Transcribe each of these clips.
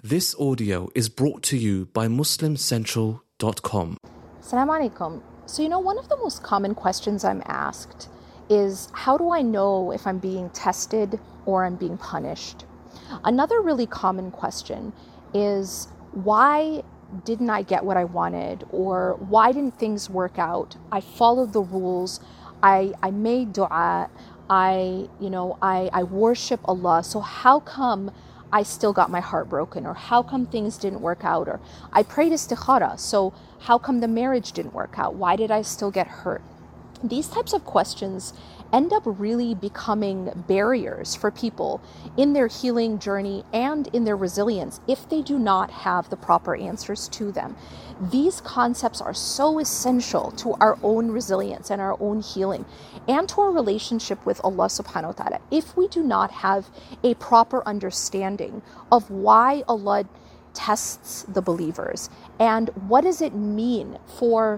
This audio is brought to you by MuslimCentral.com. Assalamu alaikum. So, one of the most common questions I'm asked is, how do I know if I'm being tested or I'm being punished? Another really common question is, why didn't I get what I wanted? Or why didn't things work out? I followed the rules. I made dua. I worship Allah. So how come I still got my heart broken? Or how come things didn't work out? Or I prayed istikhara, so how come the marriage didn't work out? Why did I still get hurt? These types of questions end up really becoming barriers for people in their healing journey and in their resilience if they do not have the proper answers to them. These concepts are so essential to our own resilience and our own healing and to our relationship with Allah subhanahu wa ta'ala. If we do not have a proper understanding of why Allah tests the believers and what does it mean for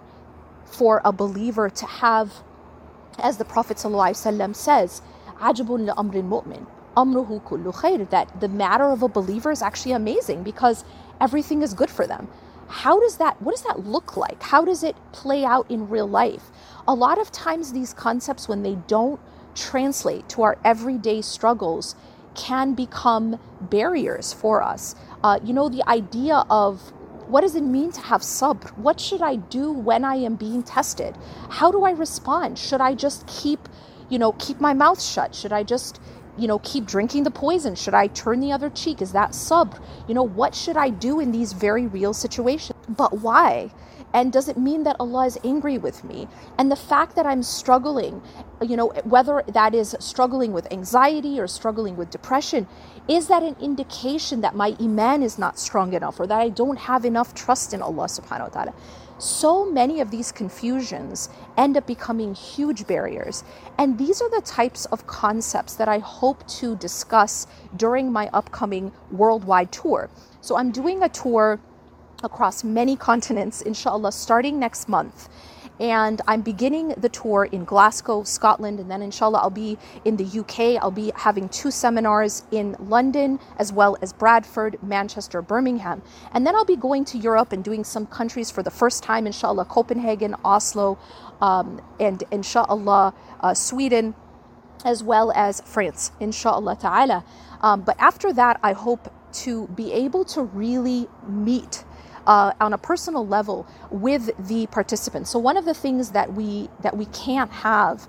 a believer to have, as the Prophet ﷺ says, عَجْبٌ لِأَمْرِ الْمُؤْمِنِ أَمْرُهُ كُلُّ خَيْرٍ, that the matter of a believer is actually amazing because everything is good for them. What does that look like? How does it play out in real life? A lot of times these concepts, when they don't translate to our everyday struggles, can become barriers for us. The idea of, what does it mean to have sabr? What should I do when I am being tested? How do I respond? Should I just keep my mouth shut? Should I just, keep drinking the poison? Should I turn the other cheek? Is that sabr? What should I do in these very real situations? But why? And does it mean that Allah is angry with me? And the fact that I'm struggling, whether that is struggling with anxiety or struggling with depression, is that an indication that my iman is not strong enough or that I don't have enough trust in Allah subhanahu wa ta'ala? So many of these confusions end up becoming huge barriers. And these are the types of concepts that I hope to discuss during my upcoming worldwide tour. So I'm doing a tour across many continents, inshallah, starting next month. And I'm beginning the tour in Glasgow, Scotland, and then inshallah I'll be in the UK. I'll be having 2 seminars in London, as well as Bradford, Manchester, Birmingham. And then I'll be going to Europe and doing some countries for the first time, inshallah, Copenhagen, Oslo, and inshallah, Sweden, as well as France, inshallah ta'ala. But after that, I hope to be able to really meet on a personal level with the participants. So one of the things that we can't have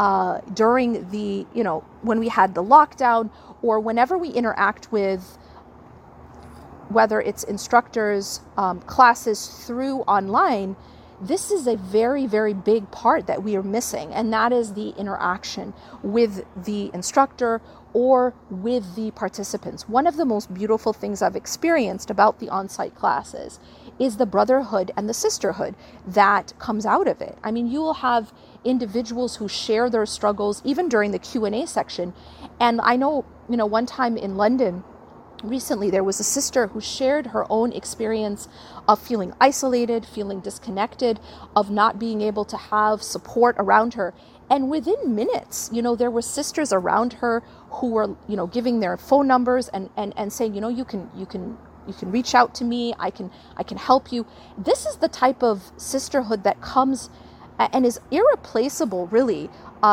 during the, when we had the lockdown, or whenever we interact with, whether it's instructors, classes through online, this is a very, very big part that we are missing, and that is the interaction with the instructor or with the participants. One of the most beautiful things I've experienced about the on-site classes is the brotherhood and the sisterhood that comes out of it. I mean, you will have individuals who share their struggles even during the Q&A section. And I know, one time in London, recently, there was a sister who shared her own experience of feeling isolated, feeling disconnected, of not being able to have support around her. And within minutes, there were sisters around her who were, giving their phone numbers and saying, you can reach out to me. I can help you. This is the type of sisterhood that comes and is irreplaceable, really,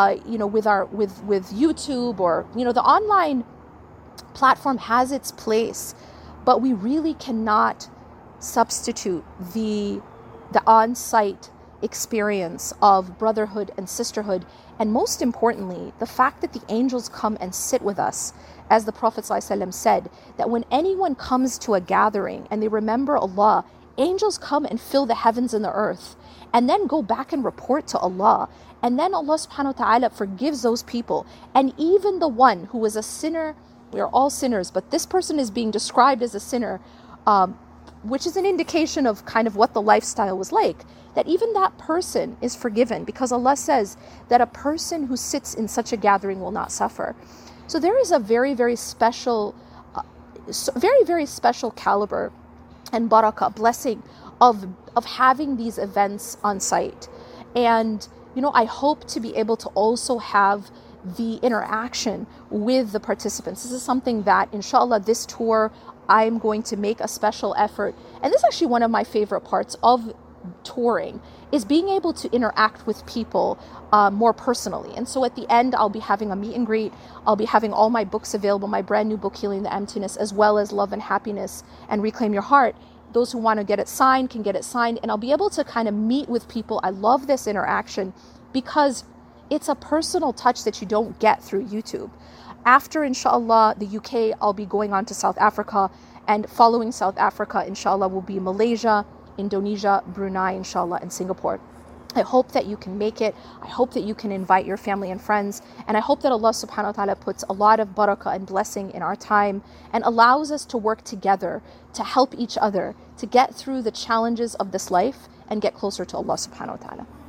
with YouTube, or, the online platform has its place, but we really cannot substitute the on-site experience of brotherhood and sisterhood. And most importantly, the fact that the angels come and sit with us, as the Prophet ﷺ said, that when anyone comes to a gathering and they remember Allah, angels come and fill the heavens and the earth and then go back and report to Allah. And then Allah subhanahu wa ta'ala forgives those people. And even the one who was a sinner, we are all sinners, but this person is being described as a sinner, which is an indication of kind of what the lifestyle was like, that even that person is forgiven, because Allah says that a person who sits in such a gathering will not suffer. So there is a very, very special, very special caliber and barakah, blessing of having these events on site. And, I hope to be able to also have the interaction with the participants. This is something that, inshallah, this tour I'm going to make a special effort. And this is actually one of my favorite parts of touring, is being able to interact with people more personally. And so at the end, I'll be having a meet and greet. I'll be having all my books available, my brand new book, Healing the Emptiness, as well as Love and Happiness and Reclaim Your Heart. Those who want to get it signed can get it signed. And I'll be able to kind of meet with people. I love this interaction because it's a personal touch that you don't get through YouTube. After, inshallah, the UK, I'll be going on to South Africa. And following South Africa, inshallah, will be Malaysia, Indonesia, Brunei, inshallah, and Singapore. I hope that you can make it. I hope that you can invite your family and friends. And I hope that Allah subhanahu wa ta'ala puts a lot of barakah and blessing in our time and allows us to work together to help each other to get through the challenges of this life and get closer to Allah subhanahu wa ta'ala.